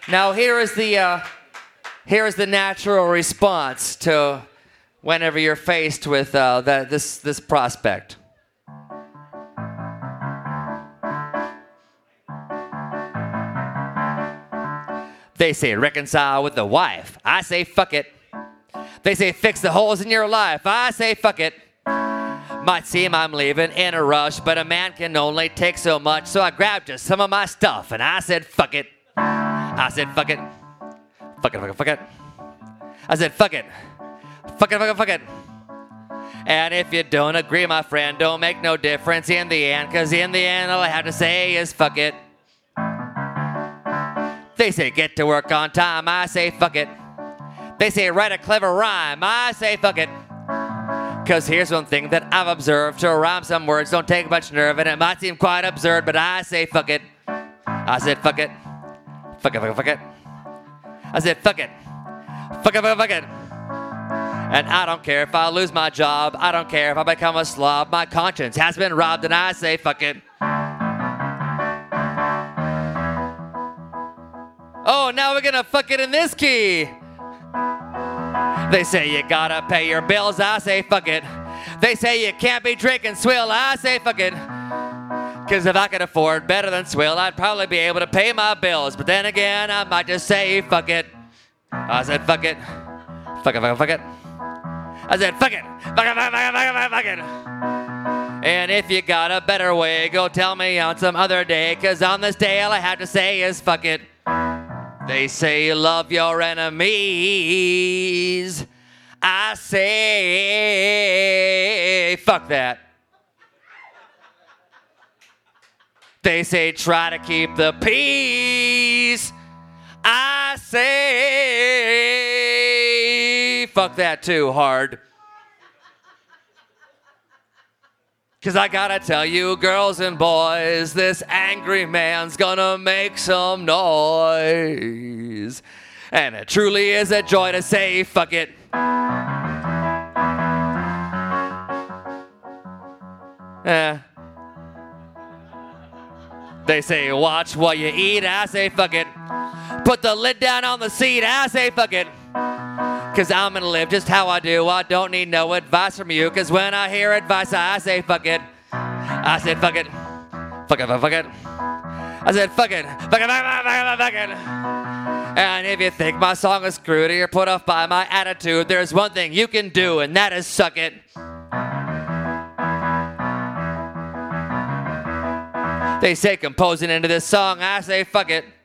Now here is the natural response to whenever you're faced with this prospect. They say reconcile with the wife. I say fuck it. They say fix the holes in your life. I say fuck it. Might seem I'm leaving in a rush, but a man can only take so much. So I grabbed just some of my stuff and I said fuck it. I said fuck it. Fuck it, fuck it, fuck it. I said fuck it. Fuck it, fuck it, fuck it. And if you don't agree, my friend, don't make no difference in the end, cause in the end all I have to say is fuck it. They say get to work on time, I say fuck it. They say write a clever rhyme, I say fuck it. Cause here's one thing that I've observed, to rhyme some words don't take much nerve, and it might seem quite absurd, but I say fuck it. I said fuck it. Fuck it, fuck it, fuck it. I said fuck it. Fuck it, fuck it, fuck it. And I don't care if I lose my job, I don't care if I become a slob, my conscience has been robbed and I say fuck it. Oh, now we're gonna fuck it in this key. They say you gotta pay your bills, I say fuck it. They say you can't be drinking swill, I say fuck it. Cause if I could afford better than swill, I'd probably be able to pay my bills. But then again, I might just say fuck it. I said fuck it. Fuck it, fuck it, fuck it. I said fuck it. Fuck it, fuck it, fuck it, fuck it, fuck it. And if you got a better way, go tell me on some other day. Cause on this day, all I have to say is fuck it. They say love your enemies. I say fuck that. They say try to keep the peace. I say fuck that too hard. Cause I gotta tell you, girls and boys, this angry man's gonna make some noise. And it truly is a joy to say fuck it. They say watch what you eat, I say fuck it. Put the lid down on the seat, I say fuck it. Cause I'm gonna live just how I do, I don't need no advice from you. Cause when I hear advice, I say fuck it. I said fuck it. Fuck it, fuck it. I said fuck it. Fuck it, fuck it, fuck it. And if you think my song is screwed or you're put off by my attitude, there's one thing you can do, and that is suck it. They say composing into this song, I say fuck it.